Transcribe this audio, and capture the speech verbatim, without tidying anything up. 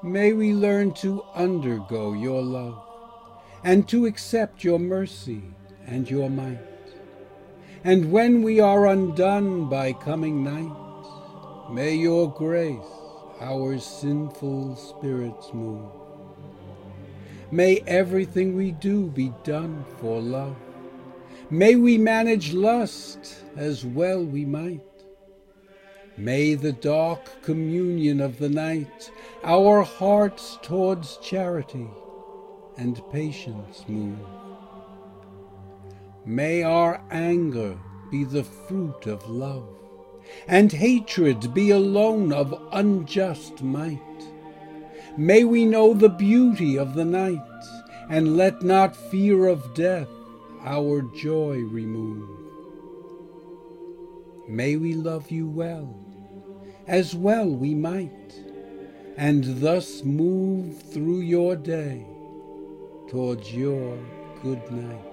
May we learn to undergo your love, and to accept your mercy and your might. And when we are undone by coming night, may your grace our sinful spirits move. May everything we do be done for love. May we manage lust as well we might. May the dark communion of the night our hearts towards charity and patience move. May our anger be the fruit of love, and hatred be alone of unjust might. May we know the beauty of the night, and let not fear of death our joy remove. May we love you well, as well we might, and thus move through your day towards your good night.